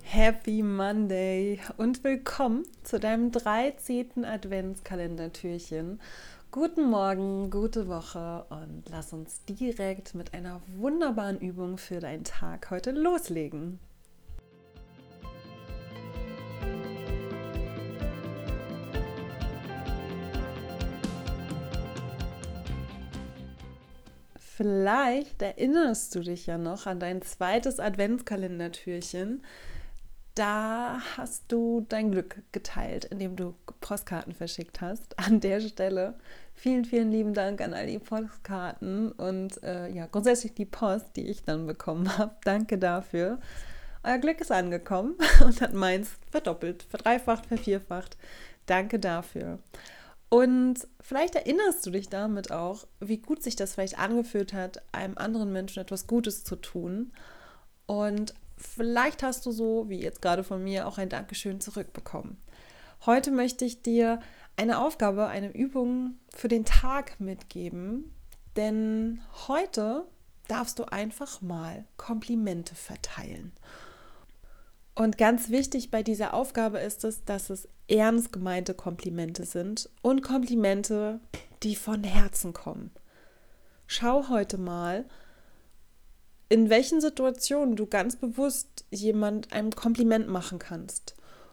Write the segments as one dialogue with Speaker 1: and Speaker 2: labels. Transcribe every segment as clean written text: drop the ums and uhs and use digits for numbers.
Speaker 1: Happy Monday und willkommen zu deinem 13. Adventskalendertürchen. Guten Morgen, gute Woche und lass uns direkt mit einer wunderbaren Übung für deinen Tag heute loslegen. Vielleicht erinnerst du dich ja noch an dein zweites Adventskalendertürchen. Da hast du dein Glück geteilt, indem du Postkarten verschickt hast. An der Stelle vielen, vielen lieben Dank an all die Postkarten und grundsätzlich die Post, die ich dann bekommen habe. Danke dafür. Euer Glück ist angekommen und hat meins verdoppelt, verdreifacht, vervierfacht. Danke dafür. Und vielleicht erinnerst du dich damit auch, wie gut sich das vielleicht angefühlt hat, einem anderen Menschen etwas Gutes zu tun. Und vielleicht hast du so, wie jetzt gerade von mir, auch ein Dankeschön zurückbekommen. Heute möchte ich dir eine Aufgabe, eine Übung für den Tag mitgeben, denn heute darfst du einfach mal Komplimente verteilen. Und ganz wichtig bei dieser Aufgabe ist es, dass es ernst gemeinte Komplimente sind und Komplimente, die von Herzen kommen. Schau heute mal, in welchen Situationen du ganz bewusst jemand ein Kompliment machen kannst.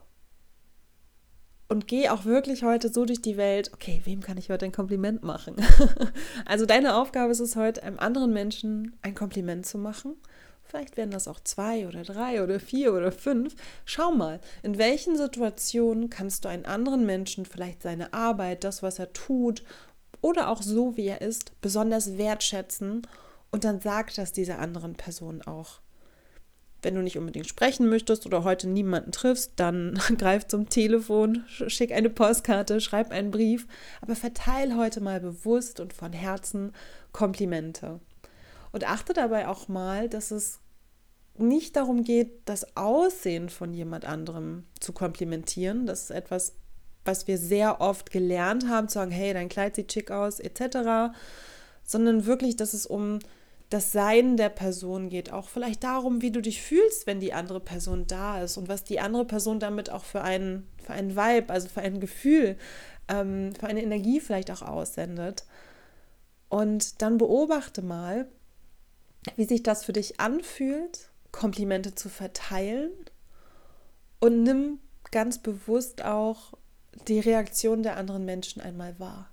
Speaker 1: Und geh auch wirklich heute so durch die Welt, okay, wem kann ich heute ein Kompliment machen? Also deine Aufgabe ist es heute, einem anderen Menschen ein Kompliment zu machen. Vielleicht werden das auch 2 oder 3 oder 4 oder 5. Schau mal, in welchen Situationen kannst du einen anderen Menschen, vielleicht seine Arbeit, das, was er tut oder auch so, wie er ist, besonders wertschätzen und dann sag das dieser anderen Person auch. Wenn du nicht unbedingt sprechen möchtest oder heute niemanden triffst, dann greif zum Telefon, schick eine Postkarte, schreib einen Brief, aber verteil heute mal bewusst und von Herzen Komplimente. Und achte dabei auch mal, dass es nicht darum geht, das Aussehen von jemand anderem zu komplimentieren. Das ist etwas, was wir sehr oft gelernt haben, zu sagen, hey, dein Kleid sieht schick aus, etc. Sondern wirklich, dass es um das Sein der Person geht. Auch vielleicht darum, wie du dich fühlst, wenn die andere Person da ist und was die andere Person damit auch für einen Vibe, also für ein Gefühl, für eine Energie vielleicht auch aussendet. Und dann beobachte mal, wie sich das für dich anfühlt, Komplimente zu verteilen und nimm ganz bewusst auch die Reaktion der anderen Menschen einmal wahr.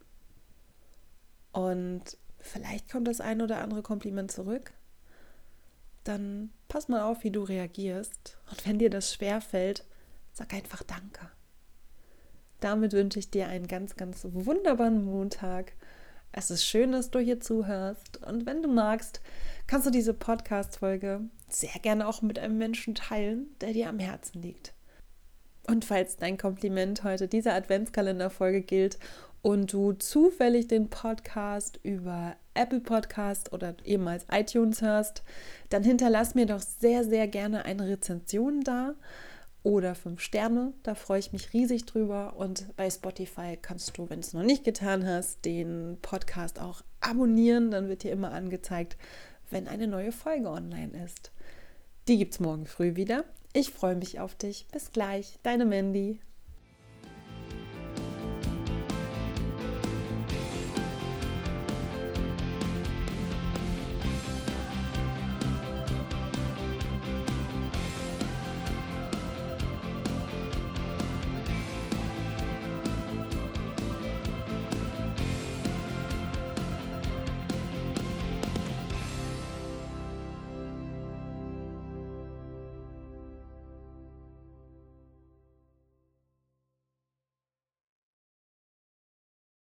Speaker 1: Und vielleicht kommt das ein oder andere Kompliment zurück. Dann pass mal auf, wie du reagierst. Und wenn dir das schwerfällt, sag einfach Danke. Damit wünsche ich dir einen ganz, ganz wunderbaren Montag. Es ist schön, dass du hier zuhörst. Und wenn du magst, kannst du diese Podcast-Folge sehr gerne auch mit einem Menschen teilen, der dir am Herzen liegt. Und falls dein Kompliment heute dieser Adventskalender-Folge gilt und du zufällig den Podcast über Apple Podcast oder ehemals iTunes hörst, dann hinterlass mir doch sehr, sehr gerne eine Rezension da oder 5 Sterne, da freue ich mich riesig drüber. Und bei Spotify kannst du, wenn du es noch nicht getan hast, den Podcast auch abonnieren, dann wird dir immer angezeigt, wenn eine neue Folge online ist. Die gibt's morgen früh wieder. Ich freue mich auf dich. Bis gleich, deine Mandy.